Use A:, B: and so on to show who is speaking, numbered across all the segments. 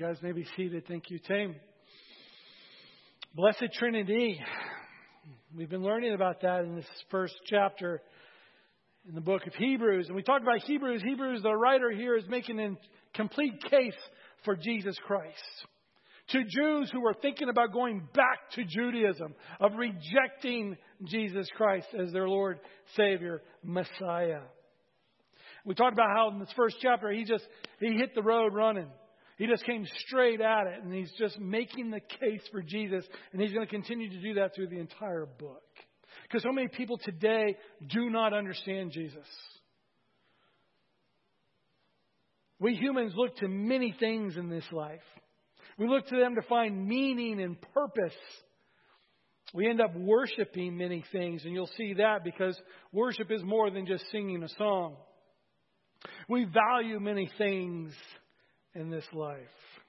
A: guys may be seated. Thank you, Tim. Blessed Trinity. We've been learning about that in this first chapter in the book of Hebrews. And we talked about Hebrews. Hebrews, the writer here, is making a complete case for Jesus Christ. To Jews who were thinking about going back to Judaism, of rejecting Jesus Christ as their Lord, Savior, Messiah. We talked about how in this first chapter he hit the road running. He just came straight at it, and he's just making the case for Jesus, and he's going to continue to do that through the entire book. Because so many people today do not understand Jesus. We humans look to many things in this life. We look to them to find meaning and purpose. We end up worshiping many things, and you'll see that because worship is more than just singing a song. We value many things in this life.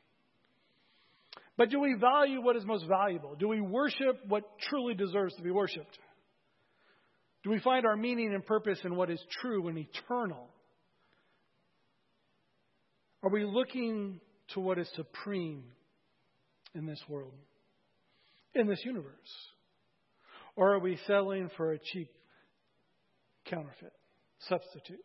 A: But do we value what is most valuable? Do we worship what truly deserves to be worshipped? Do we find our meaning and purpose in what is true and eternal? Are we looking to what is supreme in this world, in this universe? Or are we settling for a cheap counterfeit, substitute?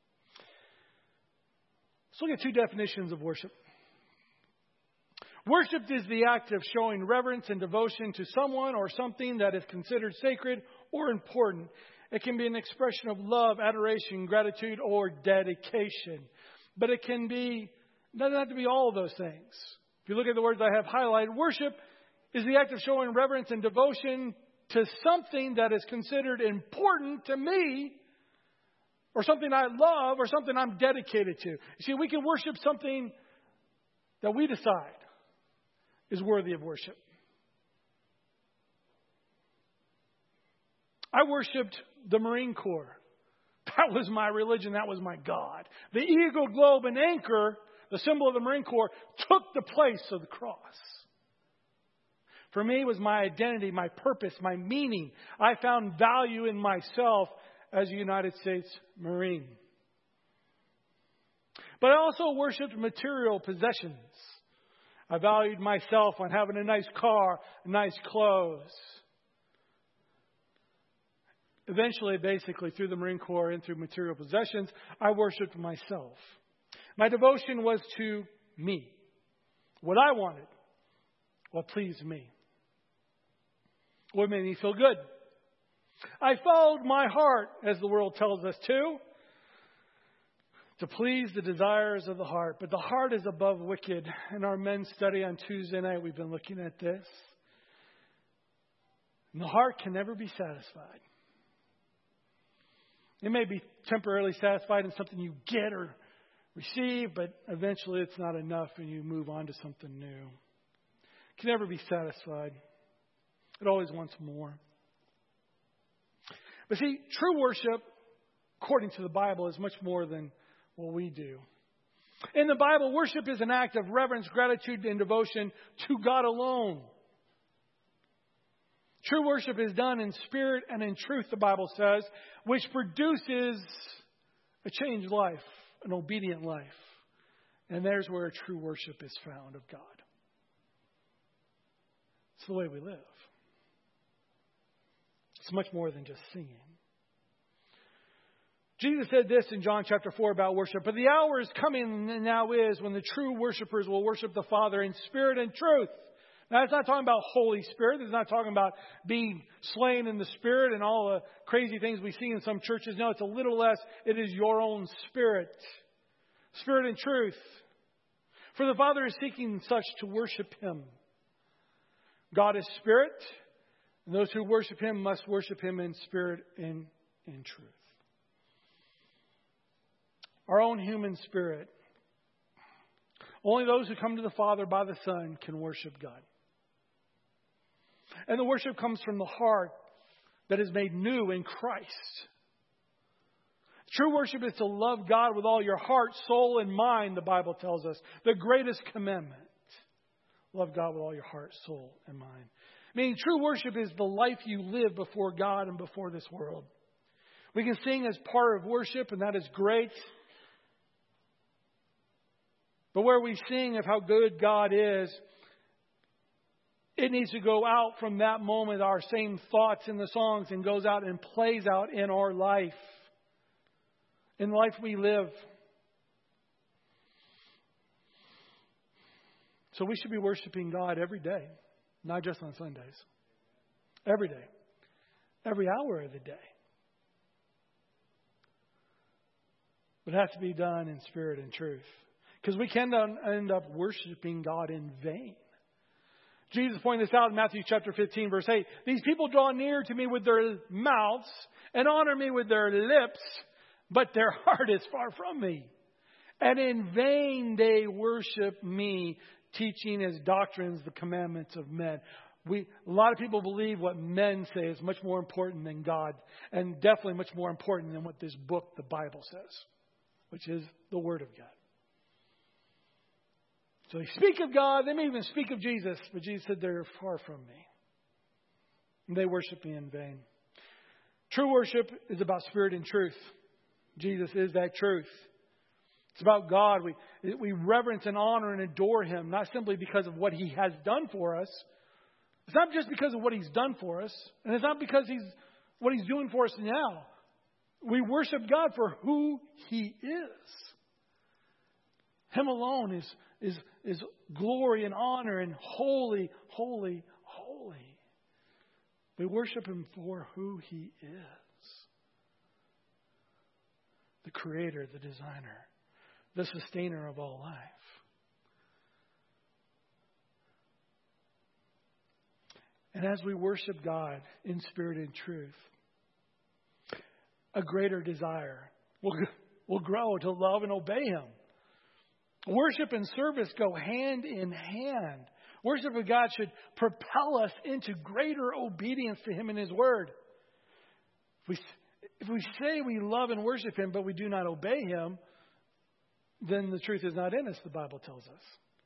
A: Let's look at two definitions of worship. Worship is the act of showing reverence and devotion to someone or something that is considered sacred or important. It can be an expression of love, adoration, gratitude, or dedication. But it doesn't have to be all of those things. If you look at the words I have highlighted, worship is the act of showing reverence and devotion to something that is considered important to me, or something I love, or something I'm dedicated to. You see, we can worship something that we decide is worthy of worship. I worshipped the Marine Corps. That was my religion. That was my God. The eagle, globe, and anchor, the symbol of the Marine Corps, took the place of the cross. For me, it was my identity, my purpose, my meaning. I found value in myself as a United States Marine. But I also worshipped material possessions. I valued myself on having a nice car, nice clothes. Eventually, basically, through the Marine Corps and through material possessions, I worshipped myself. My devotion was to me. What I wanted. What pleased me. What made me feel good. I followed my heart, as the world tells us to please the desires of the heart. But the heart is above wicked. In our men's study on Tuesday night, we've been looking at this. And the heart can never be satisfied. It may be temporarily satisfied in something you get or receive, but eventually it's not enough and you move on to something new. It can never be satisfied. It always wants more. But see, true worship, according to the Bible, is much more than what we do. In the Bible, worship is an act of reverence, gratitude, and devotion to God alone. True worship is done in spirit and in truth, the Bible says, which produces a changed life, an obedient life. And there's where true worship is found of God. It's the way we live. It's much more than just singing. Jesus said this in John chapter 4 about worship. But the hour is coming and now is when the true worshipers will worship the Father in spirit and truth. Now, it's not talking about Holy Spirit. It's not talking about being slain in the Spirit and all the crazy things we see in some churches. No, it's a little less. It is your own spirit. Spirit and truth. For the Father is seeking such to worship Him. God is spirit. And those who worship Him must worship Him in spirit and in truth. Our own human spirit. Only those who come to the Father by the Son can worship God. And the worship comes from the heart that is made new in Christ. True worship is to love God with all your heart, soul, and mind, the Bible tells us. The greatest commandment. Love God with all your heart, soul, and mind. Meaning true worship is the life you live before God and before this world. We can sing as part of worship, and that is great. But where we sing of how good God is, it needs to go out from that moment, our same thoughts in the songs, and goes out and plays out in our life. In the life we live. So we should be worshiping God every day, not just on Sundays. Every day. Every hour of the day. But it has to be done in spirit and truth. Because we can end up worshiping God in vain. Jesus pointed this out in Matthew chapter 15, verse 8. These people draw near to me with their mouths and honor me with their lips, but their heart is far from me. And in vain they worship me, teaching as doctrines the commandments of men. A lot of people believe what men say is much more important than God, and definitely much more important than what this book, the Bible, says, which is the Word of God. So they speak of God, they may even speak of Jesus, but Jesus said they're far from me. And they worship me in vain. True worship is about spirit and truth. Jesus is that truth. It's about God. We reverence and honor and adore Him, not simply because of what He has done for us. It's not just because of what He's done for us, and it's not because what He's doing for us now. We worship God for who He is. Him alone is glory and honor and holy, holy, holy. We worship Him for who He is. The Creator, the Designer, the Sustainer of all life. And as we worship God in spirit and truth, a greater desire will grow to love and obey Him. Worship and service go hand in hand. Worship of God should propel us into greater obedience to Him and His Word. If we say we love and worship Him, but we do not obey Him, then the truth is not in us, the Bible tells us.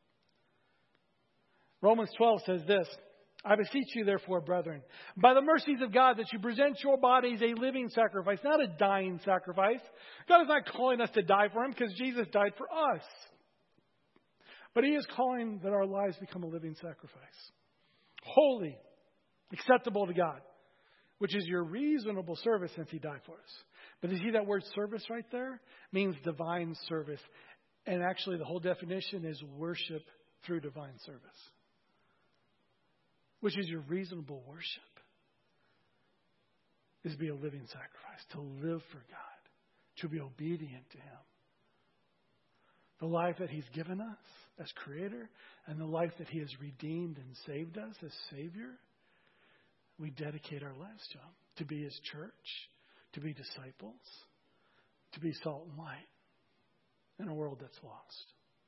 A: Romans 12 says this, I beseech you, therefore, brethren, by the mercies of God, that you present your bodies a living sacrifice, not a dying sacrifice. God is not calling us to die for Him because Jesus died for us. But He is calling that our lives become a living sacrifice. Holy, acceptable to God, which is your reasonable service since He died for us. But you see that word service right there? It means divine service. And actually the whole definition is worship through divine service. Which is your reasonable worship. Is to be a living sacrifice. To live for God. To be obedient to Him. The life that He's given us as Creator. And the life that He has redeemed and saved us as Savior. We dedicate our lives to Him. To be His church. To be disciples. To be salt and light. In a world that's lost.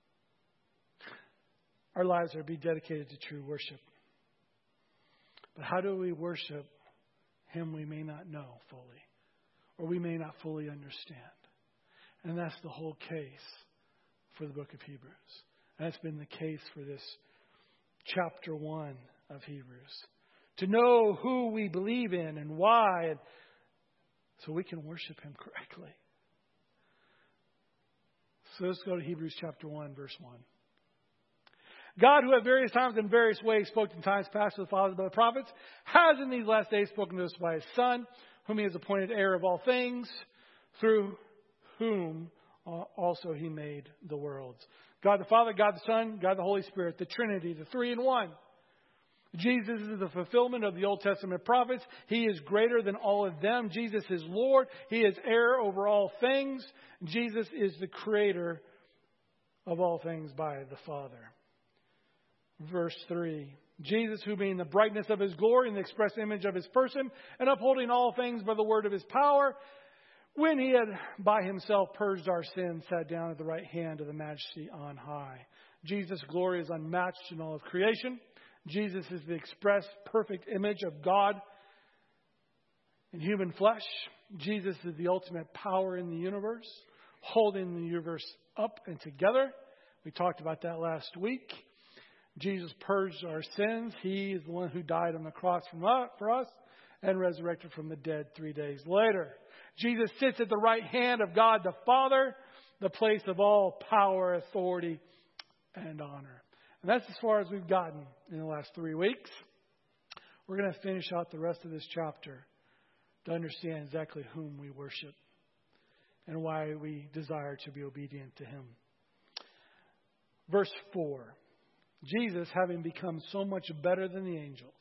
A: Our lives are to be dedicated to true worship. But how do we worship Him we may not know fully, or we may not fully understand? And that's the whole case for the book of Hebrews. And that's been the case for this chapter 1 of Hebrews. To know who we believe in and why, and so we can worship Him correctly. So let's go to Hebrews chapter 1, verse 1. God, who at various times and various ways spoke in times past to the fathers by the prophets, has in these last days spoken to us by His Son, whom He has appointed heir of all things, through whom also He made the worlds. God the Father, God the Son, God the Holy Spirit, the Trinity, the three in one. Jesus is the fulfillment of the Old Testament prophets. He is greater than all of them. Jesus is Lord. He is heir over all things. Jesus is the creator of all things by the Father. Verse 3. Jesus, who being the brightness of His glory and the express image of His person, and upholding all things by the word of His power, when He had by Himself purged our sins, sat down at the right hand of the Majesty on high. Jesus' glory is unmatched in all of creation. Jesus is the express perfect image of God in human flesh. Jesus is the ultimate power in the universe, holding the universe up and together. We talked about that last week. Jesus purged our sins. He is the one who died on the cross for us and resurrected from the dead 3 days later. Jesus sits at the right hand of God the Father, the place of all power, authority, and honor. And that's as far as we've gotten in the last 3 weeks. We're going to finish out the rest of this chapter to understand exactly whom we worship and why we desire to be obedient to Him. Verse 4. Jesus, having become so much better than the angels,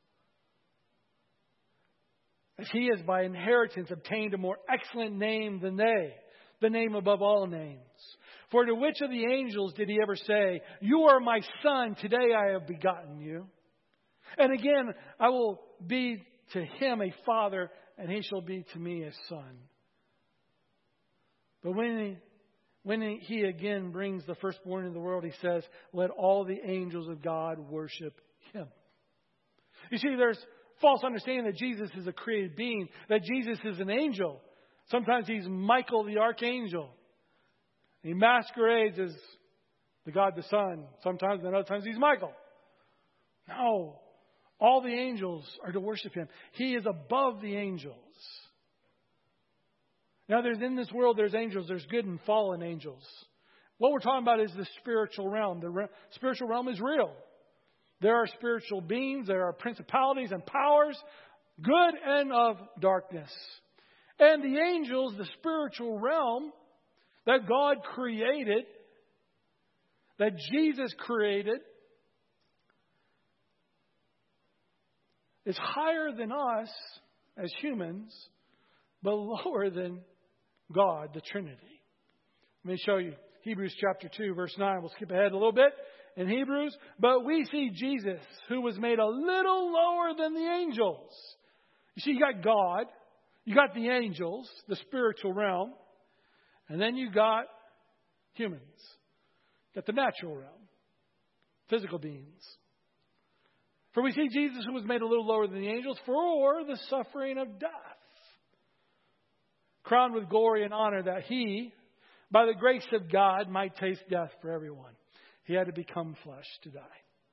A: as He has by inheritance obtained a more excellent name than they, the name above all names. For to which of the angels did He ever say, "You are my Son, today I have begotten you"? And again, I will be to him a father, and he shall be to me a son. But when he again brings the firstborn into the world, He says, "Let all the angels of God worship Him." You see, there's false understanding that Jesus is a created being, that Jesus is an angel. Sometimes He's Michael the archangel. He masquerades as the God the Son. Sometimes, and other times, He's Michael. No. All the angels are to worship Him. He is above the angels. Now, in this world, there's angels. There's good and fallen angels. What we're talking about is the spiritual realm. The spiritual realm is real. There are spiritual beings. There are principalities and powers, good and of darkness. And the angels, the spiritual realm that God created, that Jesus created, is higher than us as humans, but lower than God, the Trinity. Let me show you Hebrews chapter 2, verse 9. We'll skip ahead a little bit in Hebrews. But we see Jesus, who was made a little lower than the angels. You see, you got God, you got the angels, the spiritual realm, and then you got humans. You got the natural realm, physical beings. For we see Jesus, who was made a little lower than the angels, for the suffering of death, crowned with glory and honor, that He, by the grace of God, might taste death for everyone. He had to become flesh to die.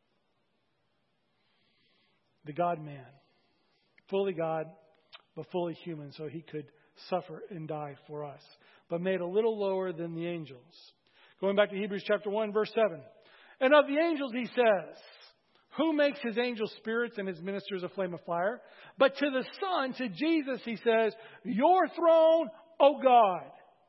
A: The God-man, fully God, but fully human, so He could suffer and die for us, but made a little lower than the angels. Going back to Hebrews chapter 1, verse 7. And of the angels He says, "Who makes His angels spirits and His ministers a flame of fire?" But to the Son, to Jesus, He says, "Your throne, O God."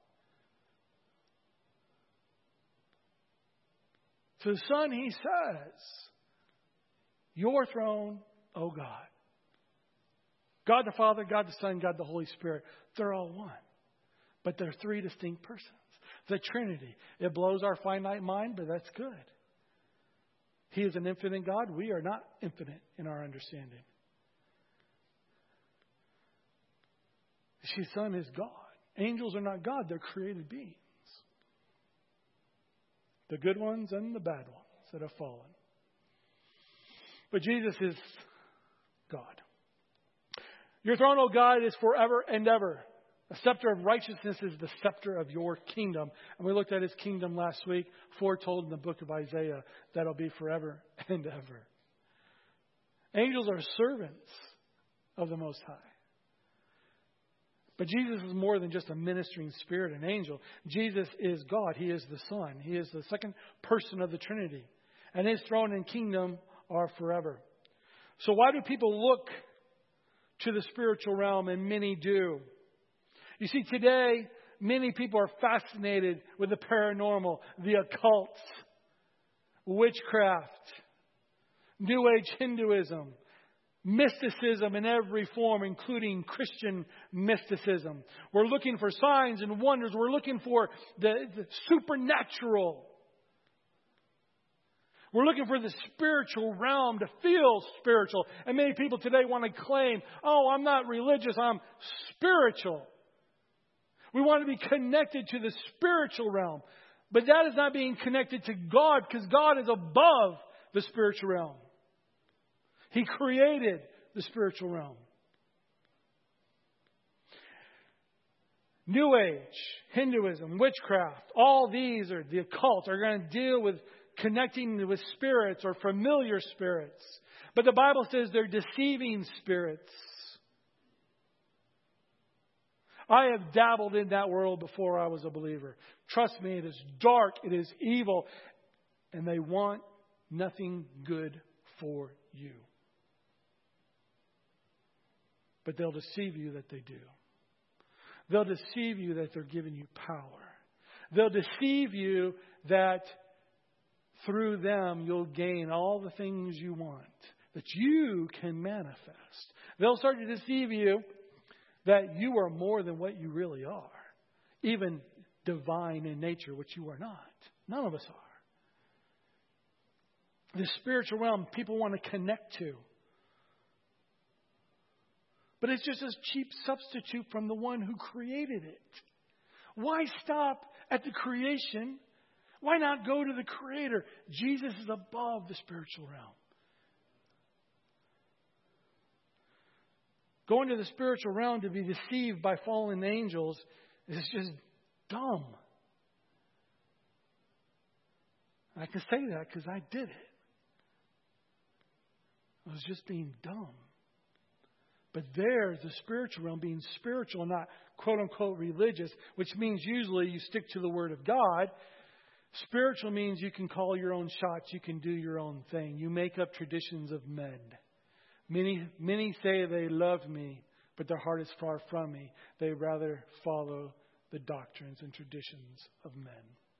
A: To the Son, He says, "Your throne, O God." God the Father, God the Son, God the Holy Spirit. They're all one. But they're three distinct persons. The Trinity. It blows our finite mind, but that's good. He is an infinite God. We are not infinite in our understanding. His Son is God. Angels are not God. They're created beings. The good ones and the bad ones that have fallen. But Jesus is God. Your throne, O God, is forever and ever. A scepter of righteousness is the scepter of your kingdom. And we looked at His kingdom last week, foretold in the book of Isaiah, that'll be forever and ever. Angels are servants of the Most High. But Jesus is more than just a ministering spirit, an angel. Jesus is God. He is the Son. He is the second person of the Trinity. And His throne and kingdom are forever. So why do people look to the spiritual realm? And many do. You see, today, many people are fascinated with the paranormal, the occult, witchcraft, New Age Hinduism, mysticism in every form, including Christian mysticism. We're looking for signs and wonders. We're looking for the supernatural. We're looking for the spiritual realm to feel spiritual. And many people today want to claim, "Oh, I'm not religious, I'm spiritual." We want to be connected to the spiritual realm. But that is not being connected to God, because God is above the spiritual realm. He created the spiritual realm. New Age, Hinduism, witchcraft, all these are the occult, are going to deal with connecting with spirits or familiar spirits. But the Bible says they're deceiving spirits. I have dabbled in that world before I was a believer. Trust me, it is dark. It is evil. and they want nothing good for you. But they'll deceive you that they do. They'll deceive you that they're giving you power. They'll deceive you that through them you'll gain all the things you want, that you can manifest. They'll start to deceive you that you are more than what you really are. Even divine in nature, which you are not. None of us are. The spiritual realm people want to connect to. But it's just a cheap substitute from the one who created it. Why stop at the creation? Why not go to the Creator? Jesus is above the spiritual realm. Going to the spiritual realm to be deceived by fallen angels is just dumb. I can say that because I did it. I was just being dumb. But there's the spiritual realm, being spiritual, not quote-unquote religious, which means usually you stick to the Word of God. Spiritual means you can call your own shots. You can do your own thing. You make up traditions of men. Many say they love me, but their heart is far from me. They rather follow the doctrines and traditions of men.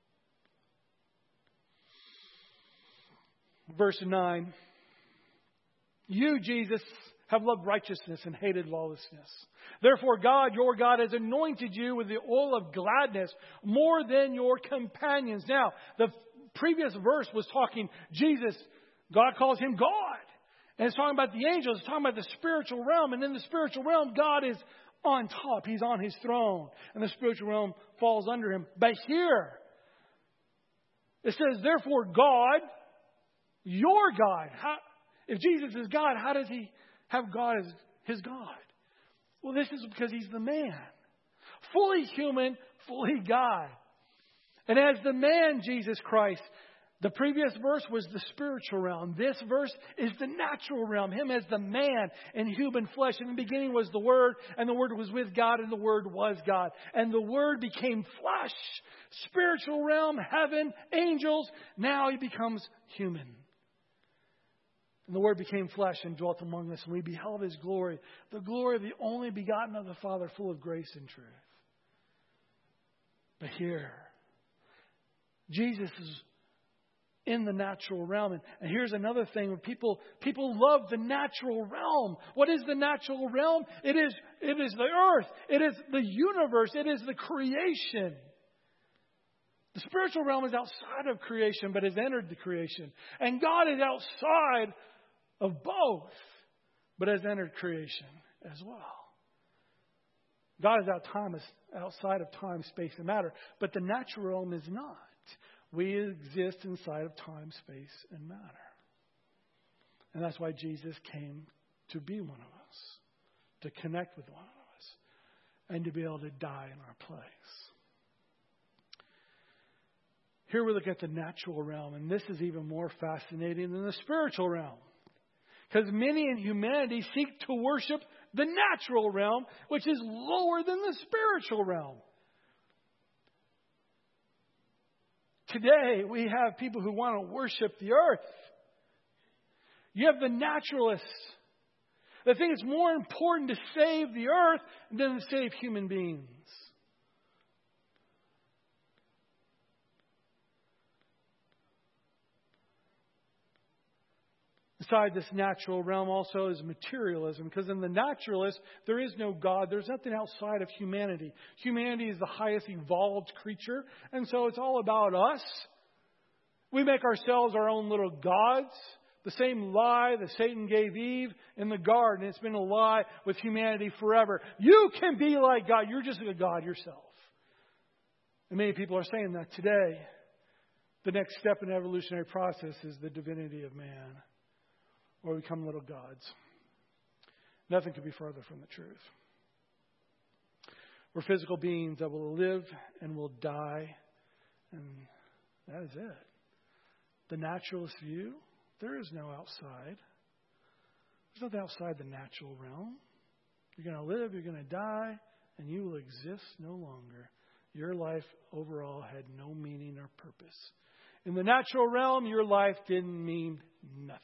A: Verse 9. You, Jesus, have loved righteousness and hated lawlessness. Therefore, God, your God, has anointed you with the oil of gladness more than your companions. Now, the previous verse was talking Jesus. God calls him God. And it's talking about the angels. It's talking about the spiritual realm. And in the spiritual realm, God is on top. He's on his throne. And the spiritual realm falls under him. But here, it says, therefore, God, your God. If Jesus is God, how does he have God as his God? Well, this is because he's the man. Fully human, fully God. And as the man, Jesus Christ, the previous verse was the spiritual realm. This verse is the natural realm. Him as the man in human flesh. In the beginning was the Word, and the Word was with God, and the Word was God. And the Word became flesh. Spiritual realm, heaven, angels. Now he becomes human. And the Word became flesh and dwelt among us, and we beheld his glory, the glory of the only begotten of the Father, full of grace and truth. But here, Jesus is in the natural realm. And here's another thing. People love the natural realm. What is the natural realm? It is the earth. It is the universe. It is the creation. The spiritual realm is outside of creation, but has entered the creation. And God is outside of both, but has entered creation as well. God is outside of time, space, and matter, but the natural realm is not. We exist inside of time, space, and matter. And that's why Jesus came to be one of us, to connect with one of us, and to be able to die in our place. Here we look at the natural realm, and this is even more fascinating than the spiritual realm. Because many in humanity seek to worship the natural realm, which is lower than the spiritual realm. Today, we have people who want to worship the earth. You have the naturalists that think it's more important to save the earth than to save human beings. Beside this natural realm also is materialism. Because in the naturalist, there is no God. There's nothing outside of humanity. Humanity is the highest evolved creature. And so it's all about us. We make ourselves our own little gods. The same lie that Satan gave Eve in the garden. It's been a lie with humanity forever. You can be like God. You're just a God yourself. And many people are saying that today. The next step in the evolutionary process is the divinity of man. Or we become little gods. Nothing could be further from the truth. We're physical beings that will live and will die. And that is it. The naturalist view, there is no outside. There's nothing outside the natural realm. You're going to live, you're going to die, and you will exist no longer. Your life overall had no meaning or purpose. In the natural realm, your life didn't mean nothing.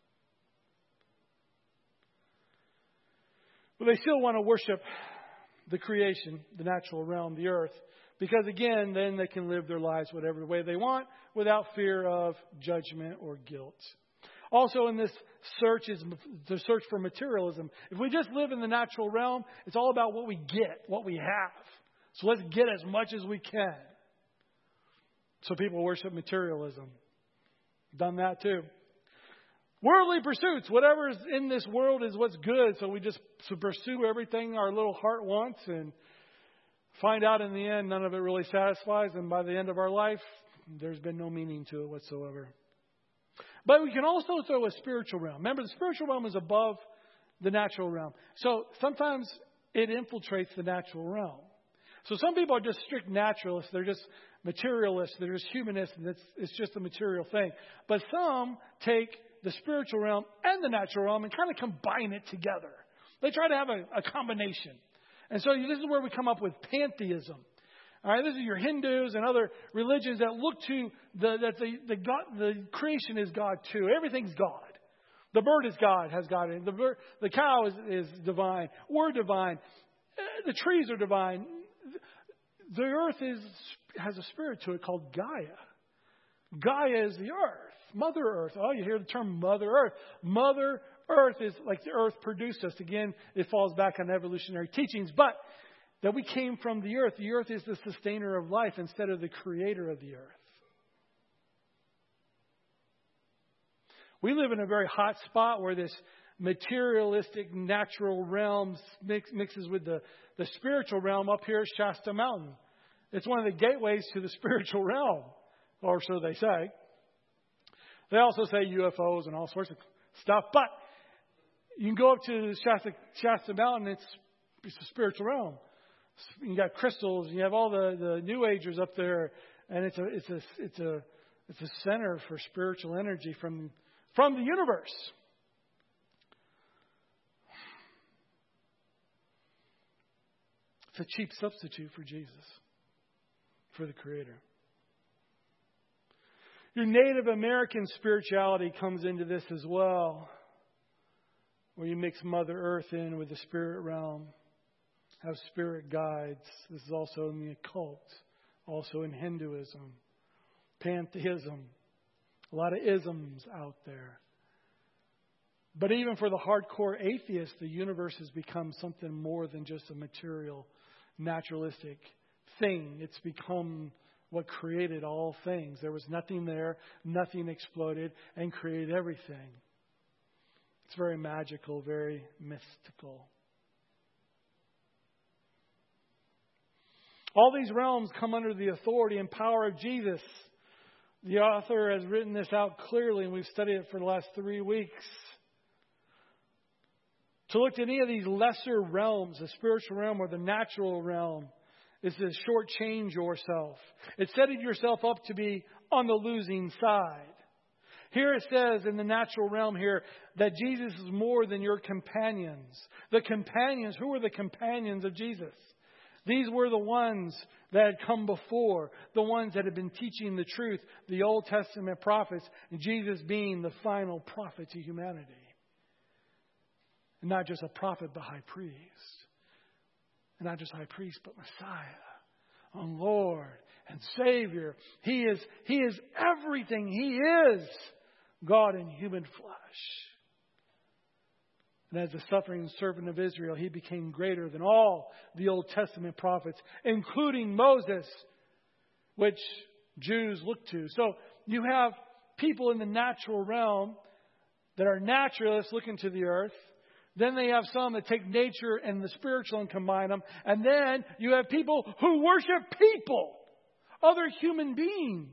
A: But they still want to worship the creation, the natural realm, the earth. Because again, then they can live their lives whatever way they want without fear of judgment or guilt. Also in this search is the search for materialism. If we just live in the natural realm, it's all about what we get, what we have. So let's get as much as we can. So people worship materialism. Done that too. Worldly pursuits. Whatever is in this world is what's good. So we just pursue everything our little heart wants and find out in the end none of it really satisfies. And by the end of our life, there's been no meaning to it whatsoever. But we can also throw a spiritual realm. Remember, the spiritual realm is above the natural realm. So sometimes it infiltrates the natural realm. So some people are just strict naturalists. They're just materialists. They're just humanists. And it's just a material thing. But some take the spiritual realm and the natural realm and kind of combine it together. They try to have a combination. And so this is where we come up with pantheism. All right, this is your Hindus and other religions that look to the creation is God too. Everything's God. The bird is God, has God in it. The cow is divine. We're divine. The trees are divine. The earth has a spirit to it called Gaia. Gaia is the earth. Mother Earth. Oh, you hear the term Mother Earth. Mother Earth is like the earth produced us. Again, it falls back on evolutionary teachings. But that we came from the earth. The earth is the sustainer of life instead of the creator of the earth. We live in a very hot spot where this materialistic natural realm mixes with the spiritual realm up here at Shasta Mountain. It's one of the gateways to the spiritual realm, or so they say. They also say UFOs and all sorts of stuff, but you can go up to Shasta Mountain. It's a spiritual realm. You got crystals. You have all the New Agers up there, and it's a center for spiritual energy from the universe. It's a cheap substitute for Jesus, for the Creator. Your Native American spirituality comes into this as well, where you mix Mother Earth in with the spirit realm, have spirit guides. This is also in the occult, also in Hinduism, pantheism, a lot of isms out there. But even for the hardcore atheist, the universe has become something more than just a material, naturalistic thing. It's become what created all things. There was nothing there, nothing exploded and created everything. It's very magical, very mystical. All these realms come under the authority and power of Jesus. The author has written this out clearly, and we've studied it for the last 3 weeks. To look to any of these lesser realms, the spiritual realm or the natural realm, is to shortchange yourself. It's setting yourself up to be on the losing side. Here it says in the natural realm here that Jesus is more than your companions. The companions, who were the companions of Jesus? These were the ones that had come before, the ones that had been teaching the truth, the Old Testament prophets, and Jesus being the final prophet to humanity. And not just a prophet, but high priest. And not just high priest, but Messiah, and Lord and Savior. He is everything. He is God in human flesh. And as the suffering servant of Israel, He became greater than all the Old Testament prophets, including Moses, which Jews look to. So you have people in the natural realm that are naturalists looking to the earth. Then they have some that take nature and the spiritual and combine them. And then you have people who worship people, other human beings.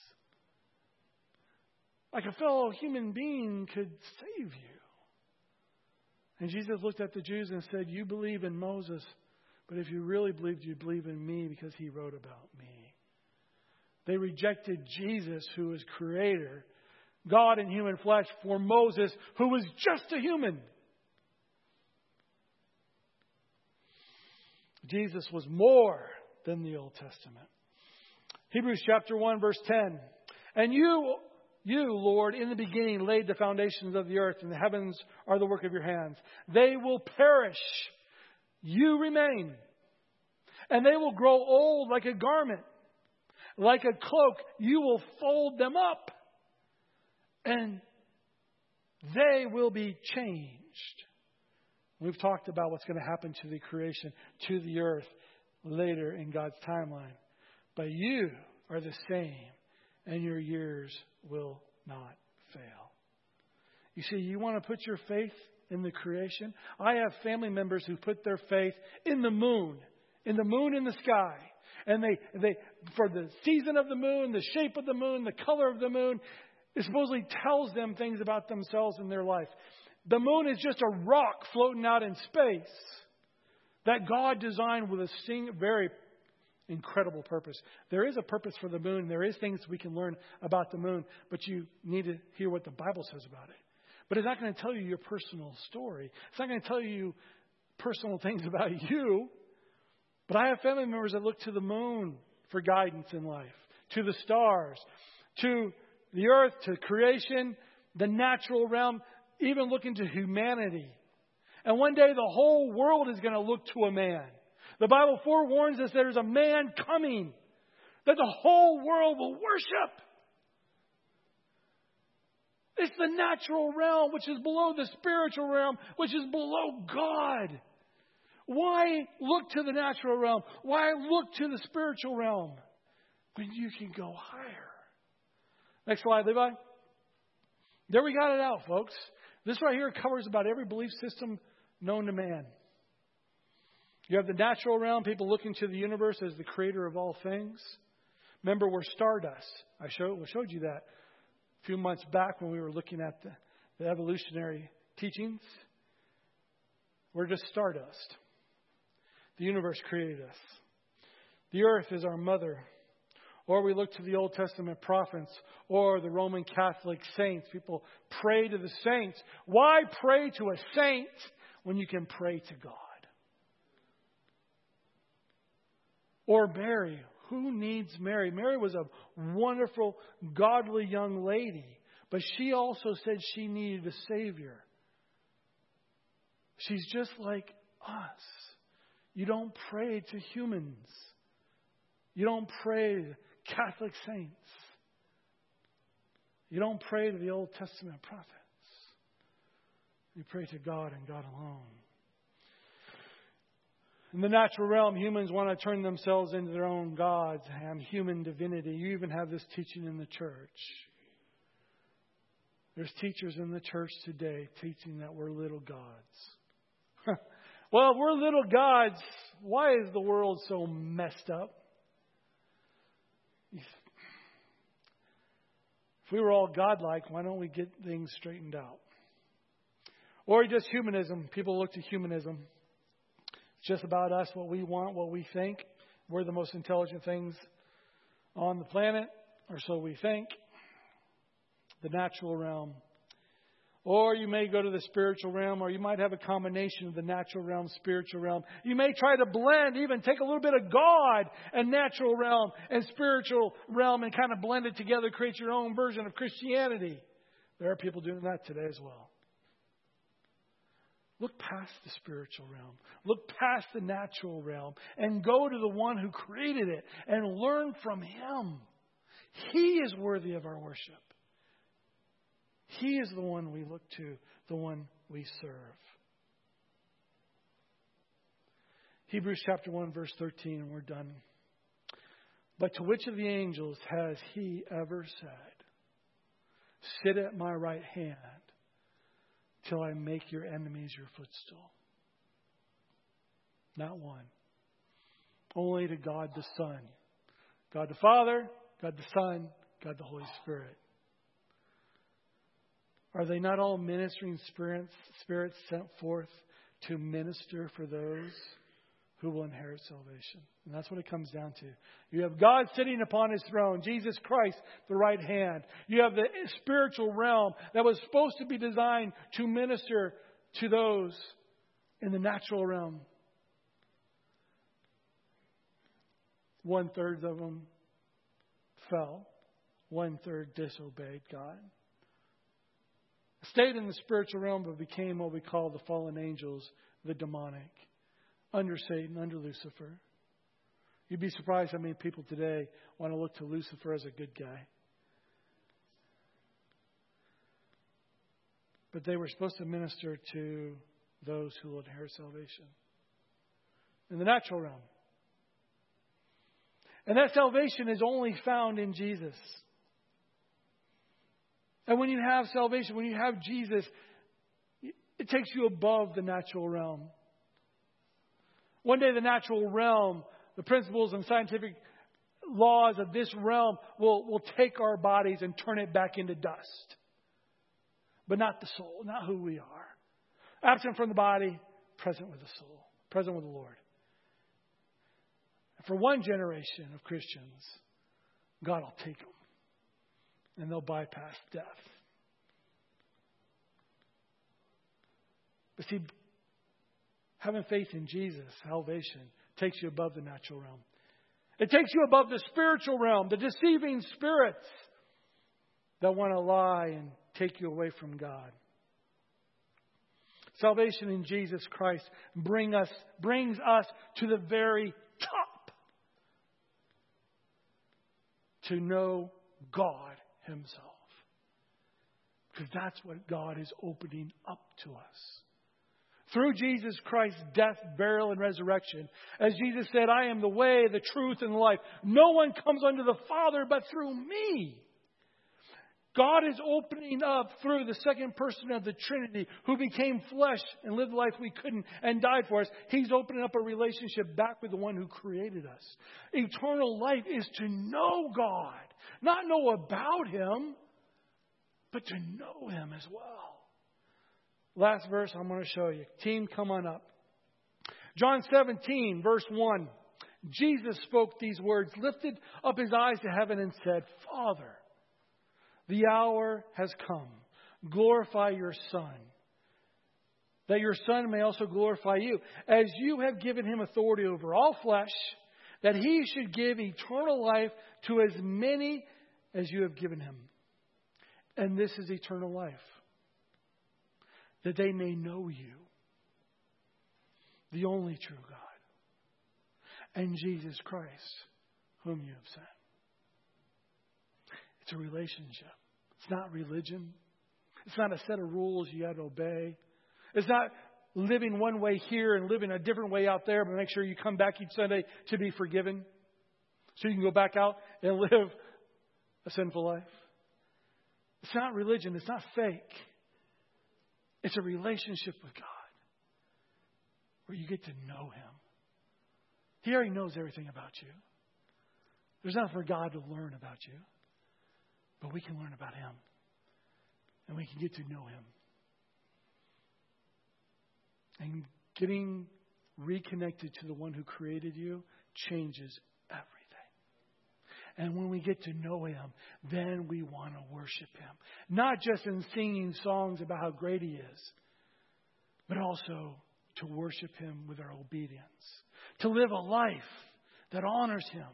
A: Like a fellow human being could save you. And Jesus looked at the Jews and said, you believe in Moses, but if you really believed, you believe in me because he wrote about me. They rejected Jesus, who was Creator, God in human flesh, for Moses, who was just a human. Jesus was more than the Old Testament. Hebrews chapter 1, verse 10. And you, Lord, in the beginning laid the foundations of the earth, and the heavens are the work of your hands. They will perish. You remain. And they will grow old like a garment. Like a cloak, you will fold them up. And they will be changed. We've talked about what's going to happen to the creation, to the earth, later in God's timeline. But you are the same, and your years will not fail. You see, you want to put your faith in the creation? I have family members who put their faith in the moon in the sky. And they for the season of the moon, the shape of the moon, the color of the moon, it supposedly tells them things about themselves and their life. The moon is just a rock floating out in space that God designed with a very incredible purpose. There is a purpose for the moon. There is things we can learn about the moon, but you need to hear what the Bible says about it. But it's not going to tell you your personal story. It's not going to tell you personal things about you. But I have family members that look to the moon for guidance in life, to the stars, to the earth, to creation, the natural realm, even looking to humanity. And one day the whole world is going to look to a man. The Bible forewarns us there's a man coming that the whole world will worship. It's the natural realm, which is below the spiritual realm, which is below God. Why look to the natural realm? Why look to the spiritual realm when you can go higher? Next slide, Levi. There we got it out, folks. This right here covers about every belief system known to man. You have the natural realm, people looking to the universe as the creator of all things. Remember, we're stardust. I showed you that a few months back when we were looking at the evolutionary teachings. We're just stardust. The universe created us. The earth is our mother. Or we look to the Old Testament prophets or the Roman Catholic saints. People pray to the saints. Why pray to a saint when you can pray to God? Or Mary. Who needs Mary? Mary was a wonderful, godly young lady. But she also said she needed a Savior. She's just like us. You don't pray to humans. You don't pray to Catholic saints. You don't pray to the Old Testament prophets. You pray to God and God alone. In the natural realm, humans want to turn themselves into their own gods and human divinity. You even have this teaching in the church. There's teachers in the church today teaching that we're little gods. Well, if we're little gods, why is the world so messed up? If we were all godlike, why don't we get things straightened out? Or just humanism. People look to humanism. It's just about us, what we want, what we think. We're the most intelligent things on the planet, or so we think. The natural realm. Or you may go to the spiritual realm, or you might have a combination of the natural realm, spiritual realm. You may try to blend, even take a little bit of God and natural realm and spiritual realm and kind of blend it together, create your own version of Christianity. There are people doing that today as well. Look past the spiritual realm. Look past the natural realm and go to the one who created it and learn from Him. He is worthy of our worship. He is the one we look to, the one we serve. Hebrews chapter 1, verse 13, and we're done. But to which of the angels has He ever said, "Sit at my right hand till I make your enemies your footstool"? Not one. Only to God the Son. God the Father, God the Son, God the Holy Spirit. Are they not all ministering spirits sent forth to minister for those who will inherit salvation? And that's what it comes down to. You have God sitting upon His throne, Jesus Christ, the right hand. You have the spiritual realm that was supposed to be designed to minister to those in the natural realm. 1/3 of them fell. 1/3 disobeyed God. Stayed in the spiritual realm, but became what we call the fallen angels, the demonic, under Satan, under Lucifer. You'd be surprised how many people today want to look to Lucifer as a good guy. But they were supposed to minister to those who will inherit salvation in the natural realm. And that salvation is only found in Jesus. And when you have salvation, when you have Jesus, it takes you above the natural realm. One day the natural realm, the principles and scientific laws of this realm will take our bodies and turn it back into dust. But not the soul, not who we are. Absent from the body, present with the soul, present with the Lord. And for one generation of Christians, God will take them. And they'll bypass death. But see, having faith in Jesus, salvation, takes you above the natural realm. It takes you above the spiritual realm, the deceiving spirits that want to lie and take you away from God. Salvation in Jesus Christ brings us to the very top. To know God Himself. Because that's what God is opening up to us. Through Jesus Christ's death, burial, and resurrection. As Jesus said, I am the way, the truth, and the life. No one comes unto the Father but through me. God is opening up through the second person of the Trinity who became flesh and lived the life we couldn't and died for us. He's opening up a relationship back with the one who created us. Eternal life is to know God. Not know about Him, but to know Him as well. Last verse I'm going to show you. Team, come on up. John 17, verse 1. Jesus spoke these words, lifted up His eyes to heaven and said, Father, the hour has come. Glorify your Son, that your Son may also glorify you, as you have given Him authority over all flesh, that He should give eternal life to as many as you have given Him. And this is eternal life, that they may know you, the only true God, and Jesus Christ, whom you have sent. It's a relationship. It's not religion. It's not a set of rules you got to obey. It's not living one way here and living a different way out there, but make sure you come back each Sunday to be forgiven so you can go back out and live a sinful life. It's not religion. It's not fake. It's a relationship with God where you get to know Him. He already knows everything about you. There's nothing for God to learn about you. But we can learn about Him. And we can get to know Him. And getting reconnected to the one who created you changes everything. And when we get to know Him, then we want to worship Him. Not just in singing songs about how great He is, but also to worship Him with our obedience. To live a life that honors Him.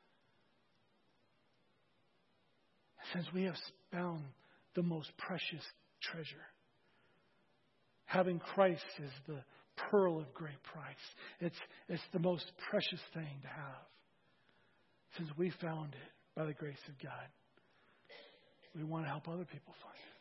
A: Since we have found the most precious treasure. Having Christ is the pearl of great price. It's the most precious thing to have. Since we found it by the grace of God, we want to help other people find it.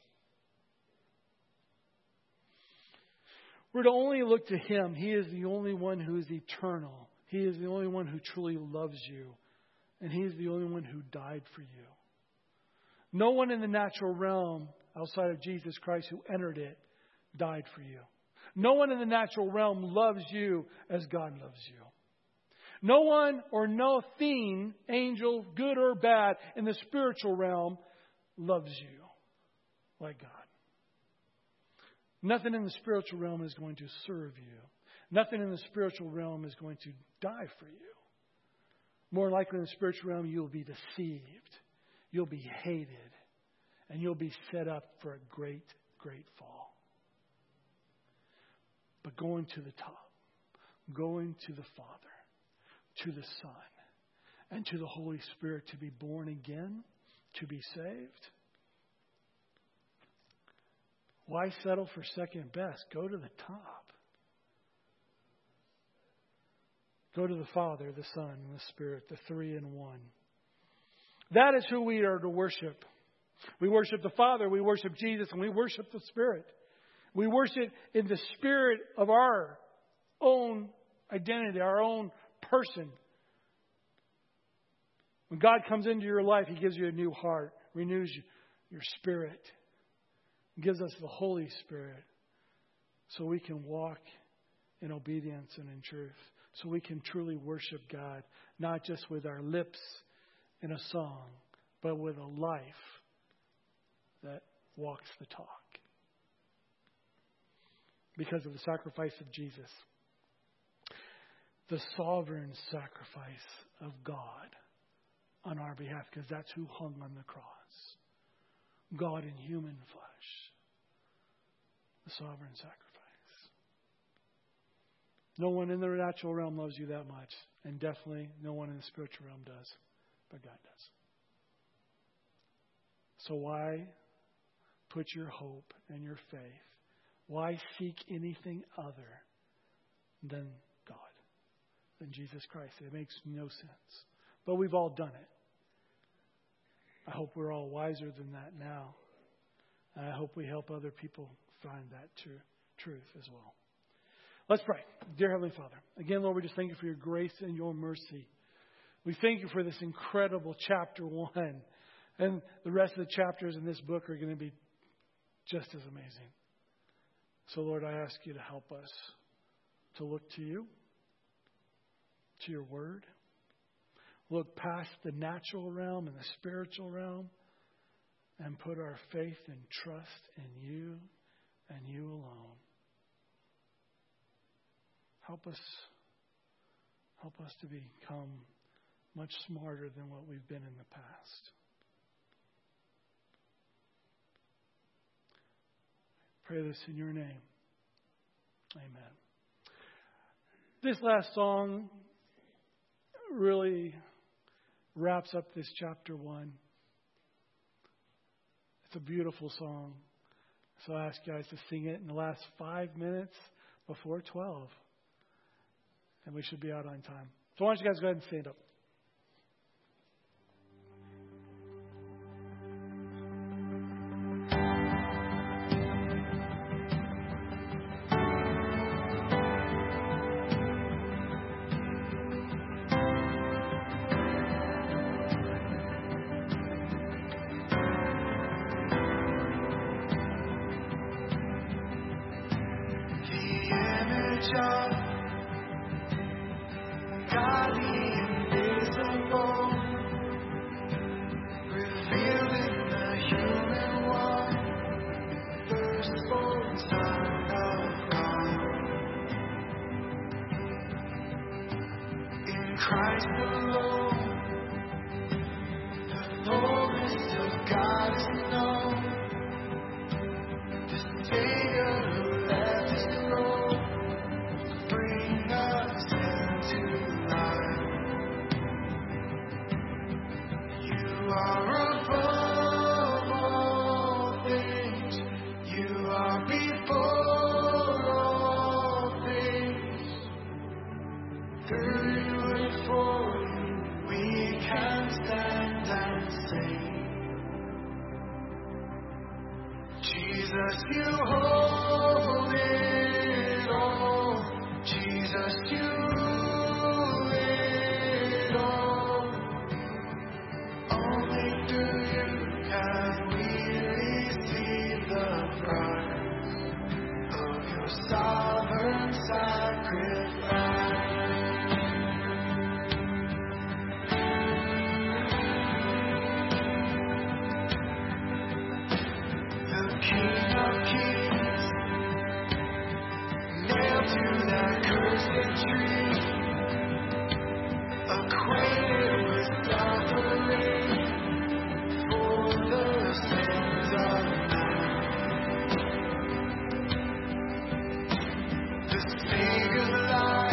A: We're to only look to Him. He is the only one who is eternal. He is the only one who truly loves you. And He is the only one who died for you. No one in the natural realm outside of Jesus Christ who entered it died for you. No one in the natural realm loves you as God loves you. No one or no thing, angel, good or bad, in the spiritual realm loves you like God. Nothing in the spiritual realm is going to serve you. Nothing in the spiritual realm is going to die for you. More likely in the spiritual realm, you'll be deceived. You'll be hated. And you'll be set up for a great, great fall. But going to the top, going to the Father, to the Son, and to the Holy Spirit to be born again to be saved? Why settle for second best? Go to the top. Go to the Father, the Son, and the Spirit, the three in one. That is who we are to worship. We worship the Father, we worship Jesus, and we worship the Spirit. We worship in the spirit of our own identity, our own person. When God comes into your life, He gives you a new heart, renews your spirit, gives us the Holy Spirit so we can walk in obedience and in truth. So we can truly worship God, not just with our lips in a song, but with a life that walks the talk. Because of the sacrifice of Jesus. The sovereign sacrifice of God on our behalf, because that's who hung on the cross. God in human flesh. The sovereign sacrifice. No one in the natural realm loves you that much. And definitely no one in the spiritual realm does. But God does. So why put your hope and your faith? Why seek anything other than God? Than Jesus Christ? It makes no sense. But we've all done it. I hope we're all wiser than that now. And I hope we help other people find that truth as well. Let's pray. Dear Heavenly Father, again, Lord, we just thank you for your grace and your mercy. We thank you for this incredible chapter 1. And the rest of the chapters in this book are going to be just as amazing. So, Lord, I ask you to help us to look to you, to your word, look past the natural realm and the spiritual realm, and put our faith and trust in you and you alone. Help us to become much smarter than what we've been in the past. Pray this in your name. Amen. This last song really wraps up this chapter 1. It's a beautiful song. So I ask you guys to sing it in the last 5 minutes before 12. And we should be out on time. So why don't you guys go ahead and stand up.
B: Christ alone, the fullness of God is known. The Savior who left His throne to bring us into life. You are above all things. You are before all things. Through for you, we can stand and sing. Jesus, you hold it all. Jesus, you rule it all. Only through you can we receive the prize of your sovereign sacrifice. Savior's life.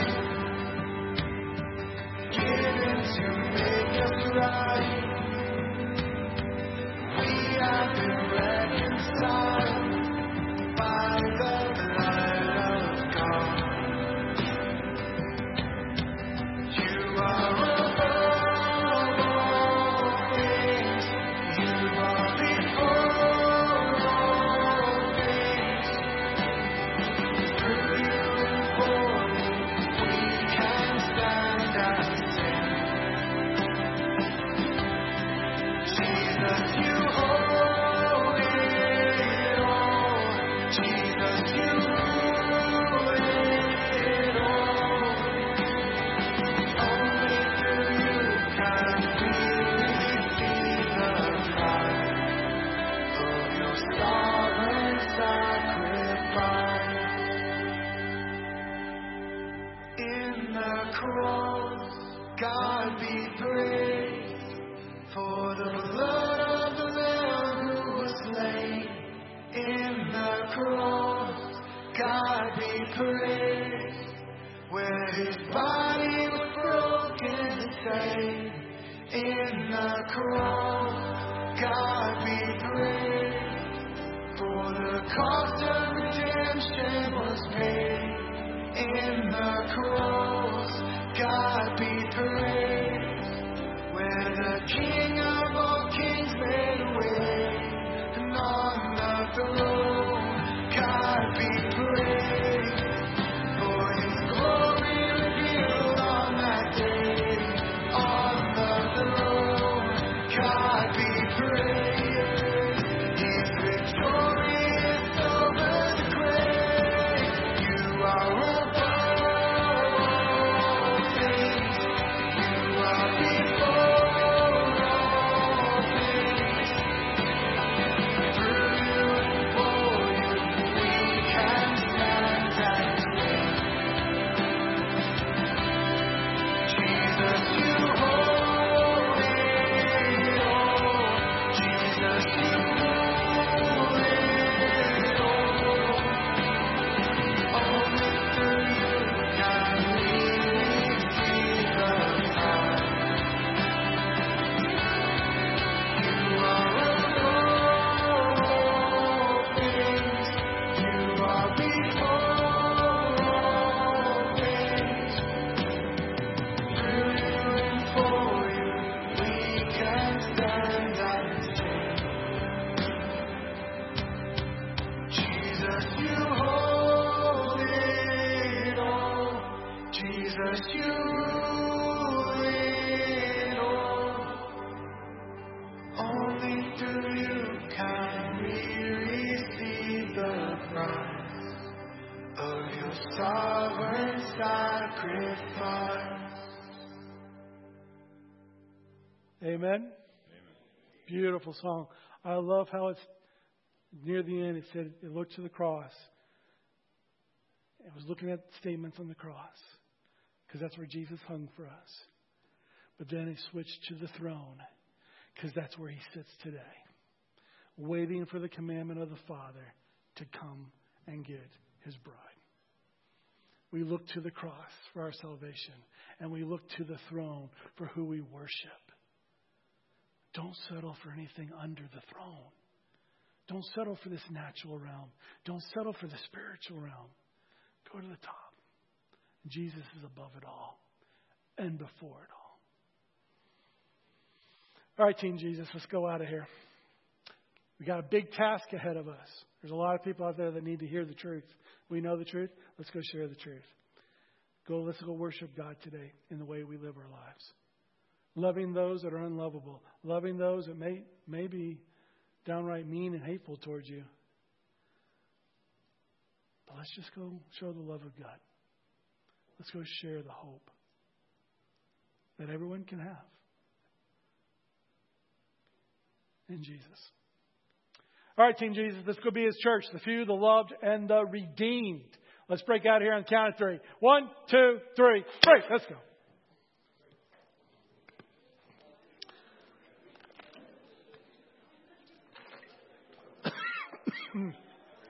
B: cross, God be praised. For the blood of the Lamb who was slain in the cross, God be praised. Where his body was broken to save in the cross, God be praised. For the cost of redemption was paid in the cross, God be praised. Where the King of all kings made a way, and on the throne, God be praised. For his glory revealed on that day, on the throne, God be praised. He's victorious over the grave. You are above all things. You are before all things. Through you and for you, we can stand and sing. Jesus, you hold it all. Jesus, you rule it all. Only through you can we receive the prize. You are above all things. You are before all things. Through you and for you, we can stand and sing. Jesus, you hold it all. Jesus, you rule it all. Only through you can we receive the prize of your sovereign sacrifice.
A: Amen. Beautiful song. I love how it's near the end. It said it looked to the cross. It was looking at statements on the cross because that's where Jesus hung for us. But then he switched to the throne because that's where he sits today, waiting for the commandment of the Father to come and get his bride. We look to the cross for our salvation, and we look to the throne for who we worship. Don't settle for anything under the throne. Don't settle for this natural realm. Don't settle for the spiritual realm. Go to the top. Jesus is above it all and before it all. All right, Team Jesus, let's go out of here. We got a big task ahead of us. There's a lot of people out there that need to hear the truth. We know the truth. Let's go share the truth. Let's go worship God today in the way we live our lives. Loving those that are unlovable. Loving those that may be downright mean and hateful towards you. But let's just go show the love of God. Let's go share the hope that everyone can have in Jesus. All right, Team Jesus, let's go be his church. The few, the loved, and the redeemed. Let's break out here on the count of three. 1, 2, 3. Break. Let's go.